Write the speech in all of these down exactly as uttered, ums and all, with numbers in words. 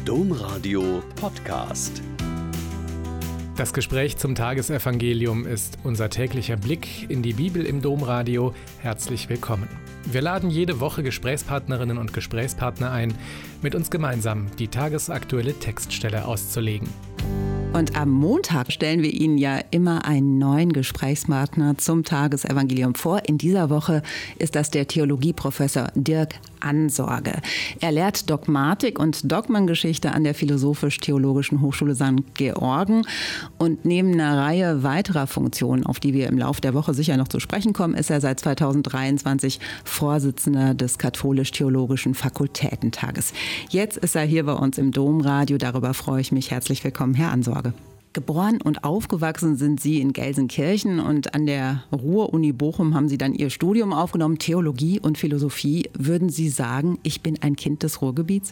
Domradio Podcast. Das Gespräch zum Tagesevangelium ist unser täglicher Blick in die Bibel im Domradio. Herzlich willkommen. Wir laden jede Woche Gesprächspartnerinnen und Gesprächspartner ein, mit uns gemeinsam die tagesaktuelle Textstelle auszulegen. Und am Montag stellen wir Ihnen ja immer einen neuen Gesprächspartner zum Tagesevangelium vor. In dieser Woche ist das der Theologieprofessor Dirk Ansorge. Er lehrt Dogmatik und Dogmengeschichte an der Philosophisch-Theologischen Hochschule Sankt Georgen. Und neben einer Reihe weiterer Funktionen, auf die wir im Laufe der Woche sicher noch zu sprechen kommen, ist er seit zweitausenddreiundzwanzig Vorsitzender des Katholisch-Theologischen Fakultätentages. Jetzt ist er hier bei uns im Domradio. Darüber freue ich mich. Herzlich willkommen, Herr Ansorge. Geboren und aufgewachsen sind Sie in Gelsenkirchen und an der Ruhr-Uni Bochum haben Sie dann Ihr Studium aufgenommen, Theologie und Philosophie. Würden Sie sagen, ich bin ein Kind des Ruhrgebiets?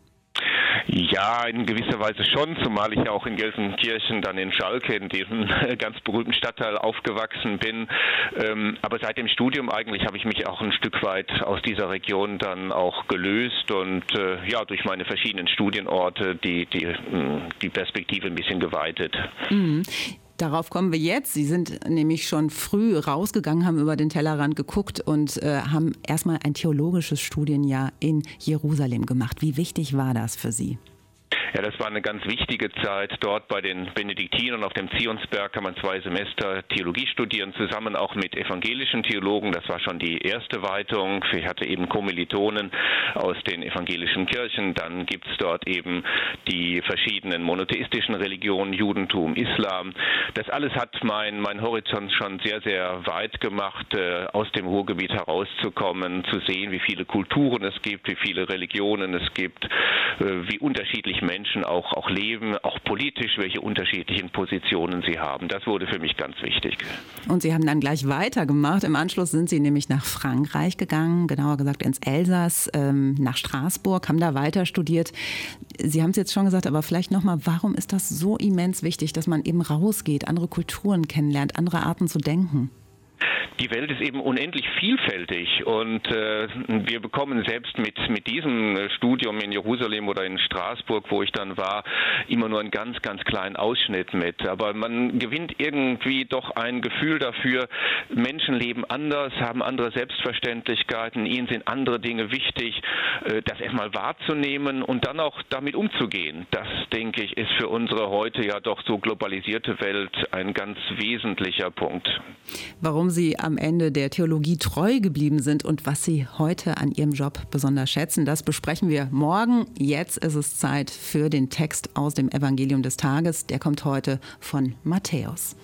Ja, in gewisser Weise schon, zumal ich ja auch in Gelsenkirchen, dann in Schalke, in diesem ganz berühmten Stadtteil aufgewachsen bin. Aber seit dem Studium eigentlich habe ich mich auch ein Stück weit aus dieser Region dann auch gelöst und ja, durch meine verschiedenen Studienorte die, die, die Perspektive ein bisschen geweitet. Mhm. Darauf kommen wir jetzt. Sie sind nämlich schon früh rausgegangen, haben über den Tellerrand geguckt und äh, haben erstmal ein theologisches Studienjahr in Jerusalem gemacht. Wie wichtig war das für Sie? Ja, das war eine ganz wichtige Zeit. Dort bei den Benediktinern auf dem Zionsberg kann man zwei Semester Theologie studieren, zusammen auch mit evangelischen Theologen. Das war schon die erste Weitung. Ich hatte eben Kommilitonen aus den evangelischen Kirchen. Dann gibt es dort eben die verschiedenen monotheistischen Religionen, Judentum, Islam. Das alles hat mein, mein Horizont schon sehr, sehr weit gemacht, äh, aus dem Ruhrgebiet herauszukommen, zu sehen, wie viele Kulturen es gibt, wie viele Religionen es gibt, äh, wie unterschiedlich Menschen Menschen auch, auch leben, auch politisch, welche unterschiedlichen Positionen sie haben. Das wurde für mich ganz wichtig. Und Sie haben dann gleich weitergemacht. Im Anschluss sind Sie nämlich nach Frankreich gegangen, genauer gesagt ins Elsass, ähm, nach Straßburg, haben da weiter studiert. Sie haben es jetzt schon gesagt, aber vielleicht nochmal, warum ist das so immens wichtig, dass man eben rausgeht, andere Kulturen kennenlernt, andere Arten zu denken? Die Welt ist eben unendlich vielfältig und äh, wir bekommen selbst mit, mit diesem Studium in Jerusalem oder in Straßburg, wo ich dann war, immer nur einen ganz, ganz kleinen Ausschnitt mit. Aber man gewinnt irgendwie doch ein Gefühl dafür, Menschen leben anders, haben andere Selbstverständlichkeiten, ihnen sind andere Dinge wichtig, äh, das erstmal wahrzunehmen und dann auch damit umzugehen. Das, denke ich, ist für unsere heute ja doch so globalisierte Welt ein ganz wesentlicher Punkt. Warum Sie am Ende der Theologie treu geblieben sind und was Sie heute an Ihrem Job besonders schätzen, das besprechen wir morgen. Jetzt ist es Zeit für den Text aus dem Evangelium des Tages. Der kommt heute von Matthäus.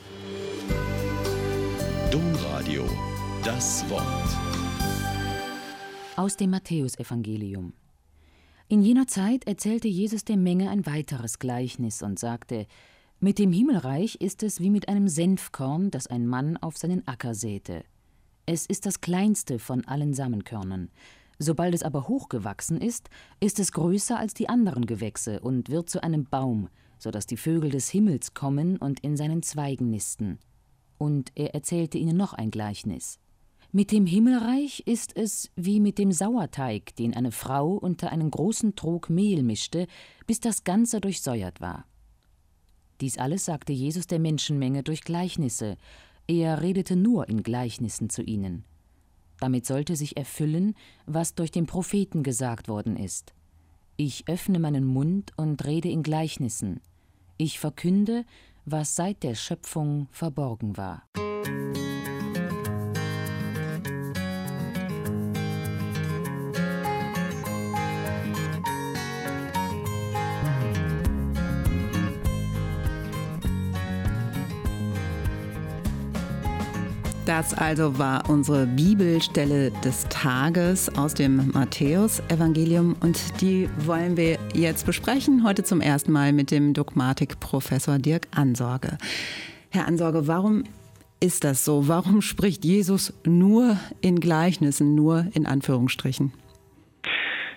Domradio, das Wort. Aus dem Matthäusevangelium. In jener Zeit erzählte Jesus der Menge ein weiteres Gleichnis und sagte: Mit dem Himmelreich ist es wie mit einem Senfkorn, das ein Mann auf seinen Acker säte. Es ist das kleinste von allen Samenkörnern. Sobald es aber hochgewachsen ist, ist es größer als die anderen Gewächse und wird zu einem Baum, so dass die Vögel des Himmels kommen und in seinen Zweigen nisten. Und er erzählte ihnen noch ein Gleichnis. Mit dem Himmelreich ist es wie mit dem Sauerteig, den eine Frau unter einen großen Trog Mehl mischte, bis das Ganze durchsäuert war. Dies alles sagte Jesus der Menschenmenge durch Gleichnisse. Er redete nur in Gleichnissen zu ihnen. Damit sollte sich erfüllen, was durch den Propheten gesagt worden ist. Ich öffne meinen Mund und rede in Gleichnissen. Ich verkünde, was seit der Schöpfung verborgen war. Das also war unsere Bibelstelle des Tages aus dem Matthäusevangelium und die wollen wir jetzt besprechen, heute zum ersten Mal mit dem Dogmatikprofessor Dirk Ansorge. Herr Ansorge, warum ist das so? Warum spricht Jesus nur in Gleichnissen, nur in Anführungsstrichen?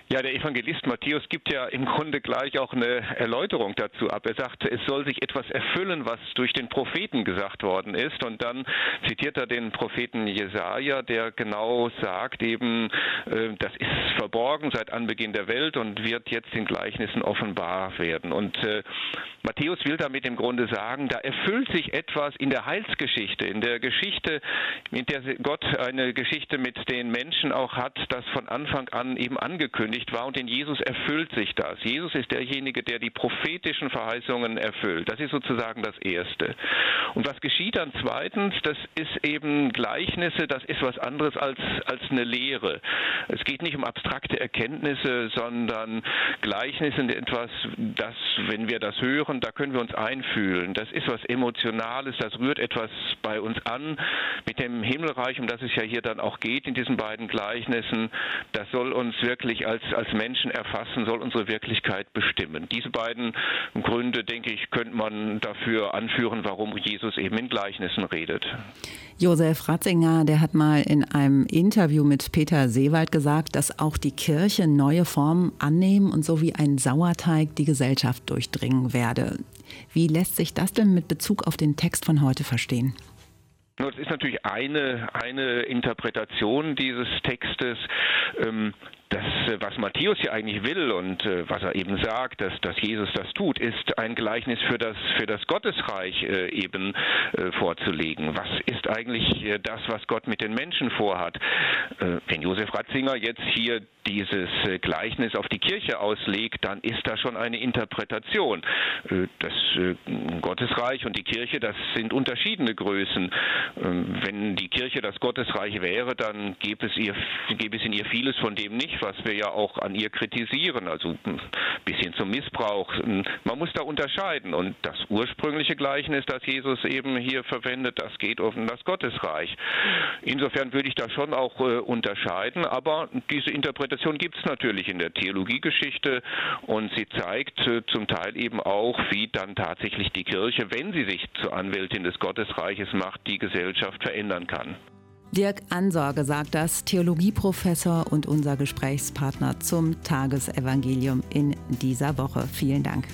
Ja, der Evangelist Matthäus gibt ja im Grunde gleich auch eine Erläuterung dazu ab. Er sagt, es soll sich etwas erfüllen, was durch den Propheten gesagt worden ist. Und dann zitiert er den Propheten Jesaja, der genau sagt eben, äh, das ist verborgen seit Anbeginn der Welt und wird jetzt in Gleichnissen offenbar werden. Und äh, Matthäus will damit im Grunde sagen, da erfüllt sich etwas in der Heilsgeschichte, in der Geschichte, in der Gott eine Geschichte mit den Menschen auch hat, das von Anfang an eben angekündigt war, und in Jesus erfüllt sich das. Jesus ist derjenige, der die prophetischen Verheißungen erfüllt. Das ist sozusagen das Erste. Und was geschieht dann zweitens? Das ist eben Gleichnisse, das ist was anderes als, als eine Lehre. Es geht nicht um abstrakte Erkenntnisse, sondern Gleichnisse sind etwas, das, wenn wir das hören, da können wir uns einfühlen. Das ist was Emotionales, das rührt etwas bei uns an. Mit dem Himmelreich, um das es ja hier dann auch geht in diesen beiden Gleichnissen, das soll uns wirklich als, als Menschen erfassen, soll unsere Wirklichkeit bestimmen. Diese beiden Gründe, denke ich, könnte man dafür anführen, warum Jesus eben in Gleichnissen redet. Josef Ratzinger, der hat mal in einem Interview mit Peter Seewald gesagt, dass auch die Kirche neue Formen annehmen und so wie ein Sauerteig die Gesellschaft durchdringen werde. Wie lässt sich das denn mit Bezug auf den Text von heute verstehen? Das ist natürlich eine, eine Interpretation dieses Textes. Ähm, Das, was Matthäus hier eigentlich will und äh, was er eben sagt, dass, dass Jesus das tut, ist ein Gleichnis für das, für das Gottesreich äh, eben äh, vorzulegen. Was ist eigentlich äh, das, was Gott mit den Menschen vorhat? Äh, wenn Josef Ratzinger jetzt hier dieses äh, Gleichnis auf die Kirche auslegt, dann ist da schon eine Interpretation. Äh, das äh, Gottesreich und die Kirche, das sind unterschiedene Größen. Äh, wenn die Kirche das Gottesreich wäre, dann gäbe es, ihr, gäbe es in ihr vieles von dem nicht, was wir ja auch an ihr kritisieren, also ein bisschen zum Missbrauch. Man muss da unterscheiden, und das ursprüngliche Gleichnis, das Jesus eben hier verwendet, das geht um das Gottesreich. Insofern würde ich da schon auch äh, unterscheiden, aber diese Interpretation gibt es natürlich in der Theologiegeschichte, und sie zeigt äh, zum Teil eben auch, wie dann tatsächlich die Kirche, wenn sie sich zur Anwältin des Gottesreiches macht, die Gesellschaft verändern kann. Dirk Ansorge sagt das, Theologieprofessor und unser Gesprächspartner zum Tagesevangelium in dieser Woche. Vielen Dank.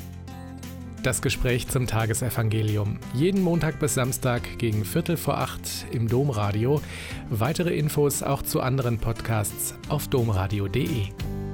Das Gespräch zum Tagesevangelium. Jeden Montag bis Samstag gegen Viertel vor acht im Domradio. Weitere Infos auch zu anderen Podcasts auf domradio punkt de.